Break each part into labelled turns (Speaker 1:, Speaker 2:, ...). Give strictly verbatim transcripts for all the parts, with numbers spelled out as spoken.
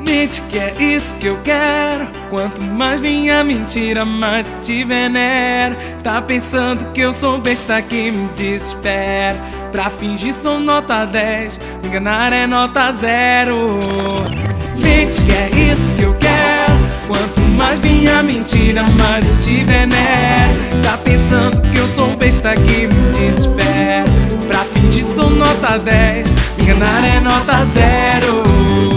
Speaker 1: Mente que é isso que eu quero. Quanto mais minha mentira, mais te venero. Tá pensando que eu sou besta que me desespera. Pra fingir sou nota dez, me enganar é nota zero. Mente que é isso que eu quero. Quanto mais minha mentira, mais eu te venero. Tá pensando que eu sou besta que me desespera. Pra fingir sou nota dez, me enganar é nota zero.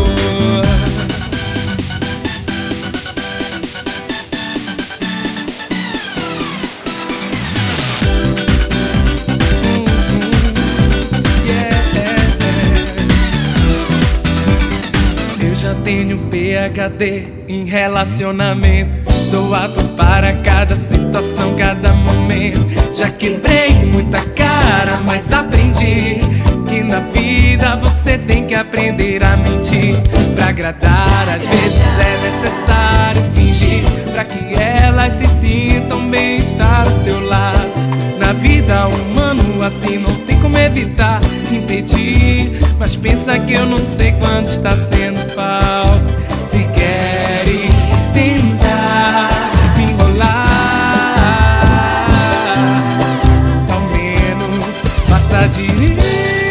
Speaker 1: Tenho P H D em relacionamento. Sou ator para cada situação, cada momento. Já quebrei muita cara, mas aprendi que na vida você tem que aprender a mentir. Pra agradar às vezes é necessário fingir, pra que elas se sintam bem estar ao seu lado. Na vida humano assim não tem como evitar, impedir. Mas pensa que eu não sei quando está sendo falso. Se queres tentar me enrolar, ao menos faça direito.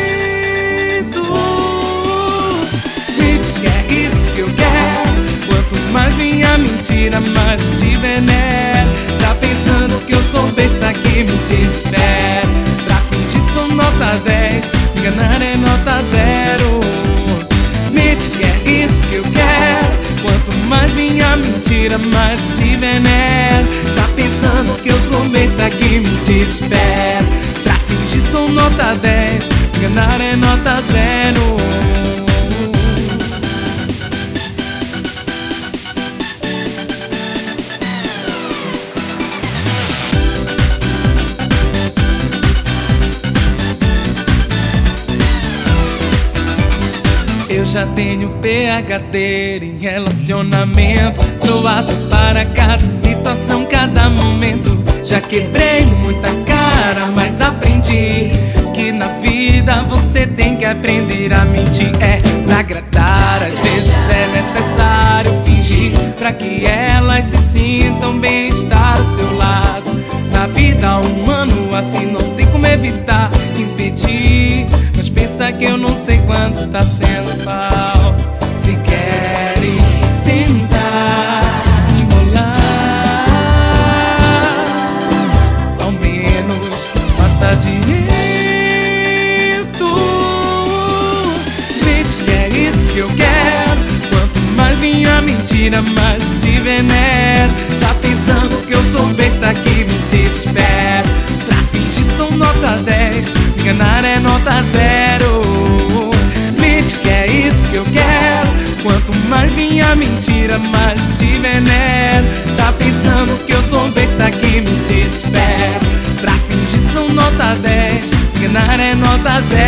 Speaker 1: Me diz que é isso que eu quero. Quanto mais minha mentira, mais te venero. Tá pensando que eu sou besta que me desespera. Pra fingir sou nota dez, me enganar é nota zero. Me diz que é isso que eu quero. Quanto mais minha mentira, mais te venero. Tá pensando que eu sou besta que me desespera. Pra fingir sou nota dez, me enganar é nota zero. Eu já tenho P H D em relacionamento. Sou ator para cada situação, cada momento. Já quebrei muita cara, mas aprendi que na vida você tem que aprender a mentir. É pra agradar, às vezes é necessário fingir, pra que elas se sintam bem estar ao seu lado. Na vida humano assim não tem como evitar, impedir. Mas pensa que eu não sei quando está sendo falso. Se queres tentar me enrolar, ao menos faça direito. Me diz que é isso que eu quero. Quanto mais minha mentira, mais te venero. Tá pensando que eu sou besta que me desespera. Pra fingir sou nota dez, me enganar é nota zero. Me diz que é isso que eu quero. Quanto mais minha mentira, mais te venero. Tá pensando que eu sou besta que me desespera. Pra fingir sou nota dez, me enganar é nota zero.